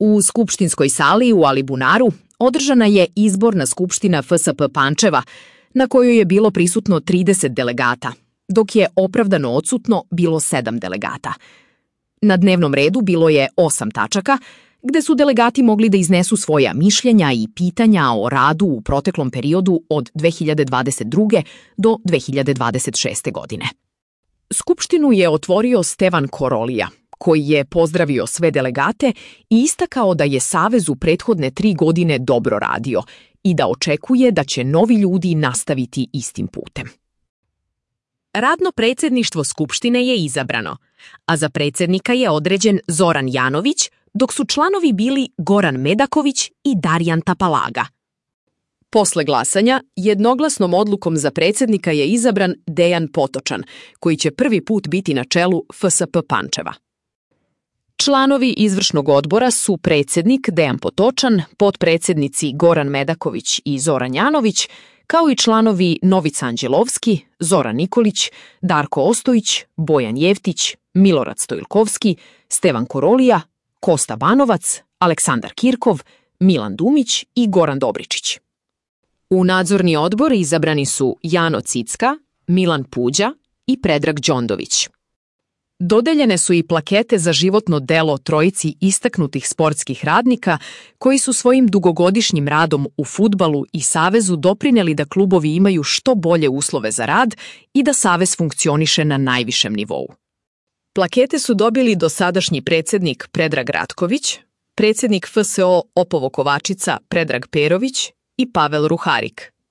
U skupštinskoj sali u Alibunaru održana je izborna skupština FSP Pančeva, na kojoj je bilo prisutno 30 delegata, dok je opravdano odsutno bilo 7 delegata. Na dnevnom redu bilo je 8 tačaka, gde su delegati mogli da iznesu svoja mišljenja i pitanja o radu u proteklom periodu od 2022. do 2026. godine. Skupštinu je otvorio Stevan Korolija, koji je pozdravio sve delegate i istakao da je Savez u prethodne 3 godine dobro radio i da očekuje da će novi ljudi nastaviti istim putem. Radno predsjedništvo Skupštine je izabrano, a za predsjednika je određen Zoran Janović, dok su članovi bili Goran Medaković i Darijan Tapalaga. Posle glasanja, jednoglasnom odlukom za predsjednika je izabran Dejan Potočan, koji će prvi put biti na čelu FSP Pančeva. Članovi izvršnog odbora su predsjednik Dejan Potočan, potpredsjednici Goran Medaković i Zoran Janović, kao i članovi Novica Anđelovski, Zoran Nikolić, Darko Ostojić, Bojan Jevtić, Milorad Stojilkovski, Stevan Korolija, Kosta Banovac, Aleksandar Kirkov, Milan Dumić i Goran Dobričić. U nadzorni odbor izabrani su Jano Cicka, Milan Puđa i Predrag Đondović. Dodeljene su i plakete za životno delo trojici istaknutih sportskih radnika koji su svojim dugogodišnjim radom u fudbalu i savezu doprineli da klubovi imaju što bolje uslove za rad i da savez funkcioniše na najvišem nivou. Plakete su dobili dosadašnji predsjednik Predrag Ratković, predsjednik FSO Opovo Kovačica Predrag Perović i Pavel Ruharik.